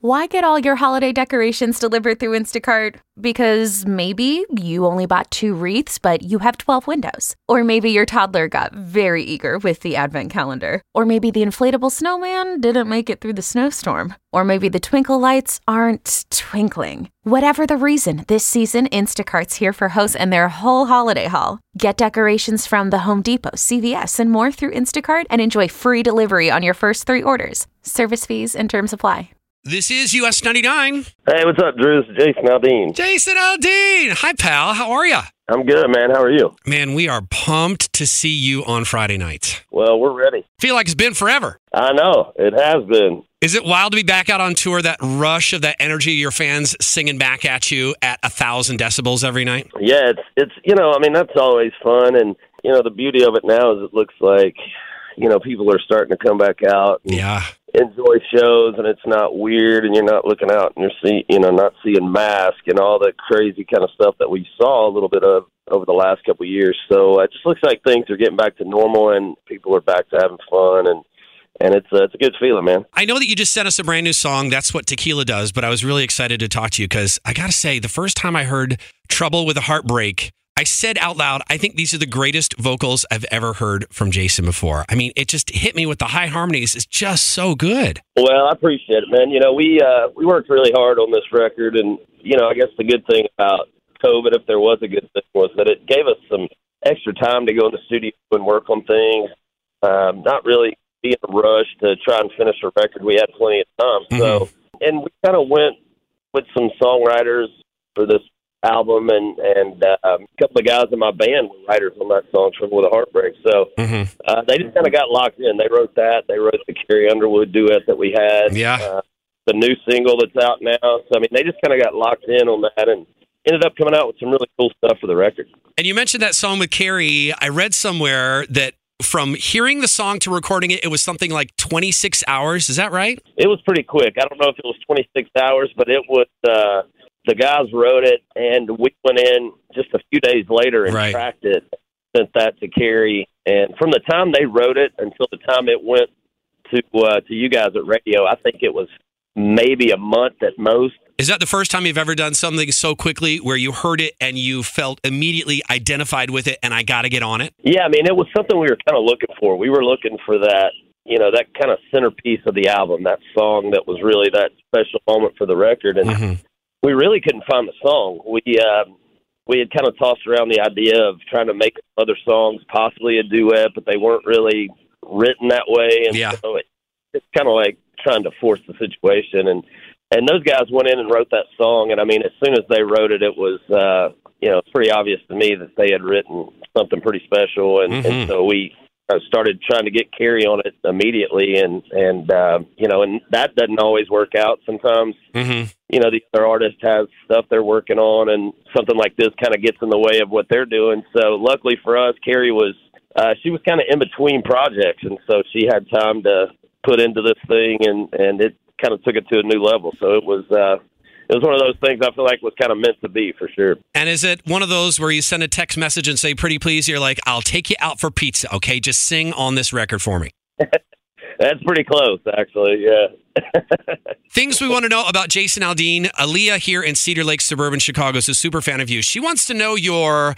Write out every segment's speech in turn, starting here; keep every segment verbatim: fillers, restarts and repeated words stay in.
Why get all your holiday decorations delivered through Instacart? Because maybe you only bought two wreaths, but you have twelve windows. Or maybe your toddler got very eager with the advent calendar. Or maybe the inflatable snowman didn't make it through the snowstorm. Or maybe the twinkle lights aren't twinkling. Whatever the reason, this season, Instacart's here for hosts and their whole holiday haul. Get decorations from the Home Depot, C V S, and more through Instacart and enjoy free delivery on your first three orders. Service fees and terms apply. This is U S ninety-nine. Hey, what's up, Drew? It's Jason Aldean. Jason Aldean. Hi, pal. How are you? I'm good, man. How are you? Man, we are pumped to see you on Friday night. Well, we're ready. Feel like it's been forever. I know. It has been. Is it wild to be back out on tour, that rush of that energy, your fans singing back at you at a thousand decibels every night? Yeah, it's, it's, you know, I mean, that's always fun. And, you know, the beauty of it now is it looks like, you know, people are starting to come back out. And yeah. enjoy shows, and it's not weird, and you're not looking out and you're see, you know, not seeing masks and all the crazy kind of stuff that we saw a little bit of over the last couple of years. So it just looks like things are getting back to normal, and people are back to having fun, and and it's uh, it's a good feeling, man. I know that you just sent us a brand new song. That's what Tequila does, but I was really excited to talk to you because I got to say, the first time I heard Trouble with a Heartbreak, I said out loud, I think these are the greatest vocals I've ever heard from Jason before. I mean, it just hit me with the high harmonies. It's just so good. Well, I appreciate it, man. You know, we uh, we worked really hard on this record, and, you know, I guess the good thing about COVID, if there was a good thing, was that it gave us some extra time to go in the studio and work on things, um, not really be in a rush to try and finish a record. We had plenty of time. Mm-hmm. So, and we kind of went with some songwriters for this album, and and uh, a couple of guys in my band were writers on that song, Trouble with a Heartbreak. So mm-hmm. uh, they just kind of got locked in. They wrote that. They wrote the Carrie Underwood duet that we had. Yeah. Uh, the new single that's out now. So, I mean, they just kind of got locked in on that and ended up coming out with some really cool stuff for the record. And you mentioned that song with Carrie. I read somewhere that from hearing the song to recording it, it was something like twenty-six hours. Is that right? It was pretty quick. I don't know if it was twenty-six hours, but it was... Uh, the guys wrote it, and we went in just a few days later and right. tracked it, sent that to Carrie. And from the time they wrote it until the time it went to uh, to you guys at radio, I think it was maybe a month at most. Is that the first time you've ever done something so quickly where you heard it and you felt immediately identified with it and I got to get on it? Yeah, I mean, it was something we were kind of looking for. We were looking for that, you know, that kind of centerpiece of the album, that song that was really that special moment for the record. And mm-hmm. we really couldn't find the song. We uh, we had kind of tossed around the idea of trying to make other songs, possibly a duet, but they weren't really written that way. And yeah. so it, it's kind of like trying to force the situation. And, and those guys went in and wrote that song. And, I mean, as soon as they wrote it, it was, uh, you know, pretty obvious to me that they had written something pretty special. And, mm-hmm. and so we I started trying to get Carrie on it immediately, and and uh, you know, and that doesn't always work out. Sometimes, mm-hmm. you know, the other artist has stuff they're working on, and something like this kind of gets in the way of what they're doing. So, luckily for us, Carrie was uh, she was kind of in between projects, and so she had time to put into this thing, and and it kind of took it to a new level. So it was. Uh, It was one of those things I feel like was kind of meant to be, for sure. And is it one of those where you send a text message and say, pretty please, you're like, I'll take you out for pizza, okay? Just sing on this record for me. That's pretty close, actually, yeah. Things we want to know about Jason Aldean. Aaliyah here in Cedar Lake, suburban Chicago, is a super fan of you. She wants to know your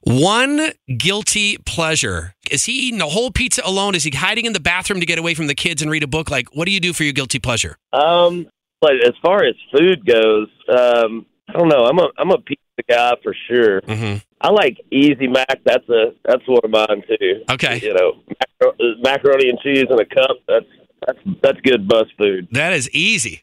one guilty pleasure. Is he eating a whole pizza alone? Is he hiding in the bathroom to get away from the kids and read a book? Like, what do you do for your guilty pleasure? Um... But as far as food goes, um, I don't know. I'm a I'm a pizza guy for sure. Mm-hmm. I like Easy Mac. That's a that's one of mine too. Okay, you know, macar- macaroni and cheese in a cup. That's that's that's good bus food. That is easy.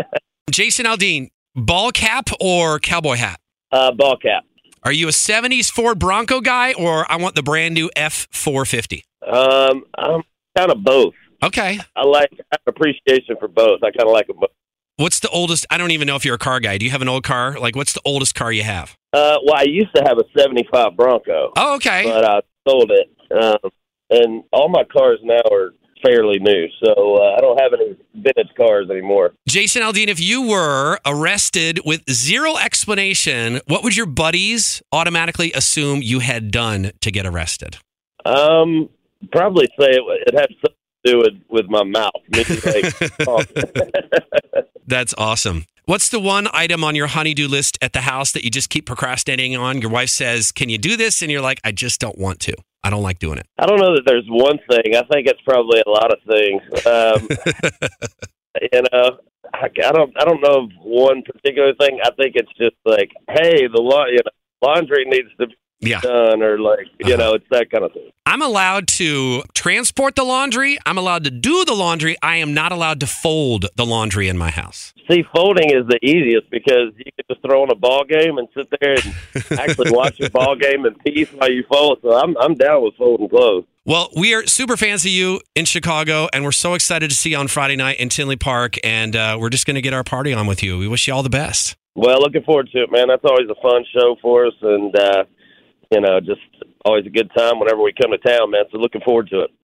Jason Aldean, ball cap or cowboy hat? Uh, ball cap. Are you a seventies Ford Bronco guy, or I want the brand new F four fifty? Um, I'm kind of both. Okay. I like I have appreciation for both. I kind of like them both. What's the oldest? I don't even know if you're a car guy. Do you have an old car? Like, what's the oldest car you have? Uh, well, I used to have a seventy-five Bronco. Oh, okay. But I sold it. Um, and all my cars now are fairly new, so uh, I don't have any vintage cars anymore. Jason Aldean, if you were arrested with zero explanation, what would your buddies automatically assume you had done to get arrested? Um, probably say it, it had something do with, with my mouth. Me, like, talking. That's awesome. What's the one item on your honey-do list at the house that you just keep procrastinating on? Your wife says, can you do this? And you're like, I just don't want to. I don't like doing it. I don't know that there's one thing. I think it's probably a lot of things. Um, you know, I, I don't. I don't know of one particular thing. I think it's just like, hey, the la- you know, laundry needs to be yeah. done, or like, you uh-huh. know, it's that kind of thing. I'm allowed to transport the laundry. I'm allowed to do the laundry. I am not allowed to fold the laundry in my house. See, folding is the easiest because you can just throw in a ball game and sit there and actually watch a ball game in peace while you fold. So I'm I'm down with folding clothes. Well, we are super fans of you in Chicago, and we're so excited to see you on Friday night in Tinley Park, and uh, we're just going to get our party on with you. We wish you all the best. Well, looking forward to it, man. That's always a fun show for us, and, uh, you know, just always a good time whenever we come to town, man. So looking forward to it.